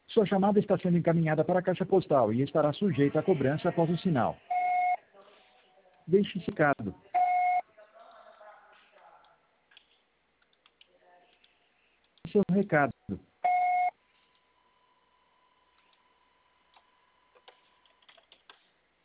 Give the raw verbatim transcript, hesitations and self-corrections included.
Sua chamada está sendo encaminhada para a caixa postal e estará sujeita a cobrança após o sinal. Deixe esse recado. Seu recado.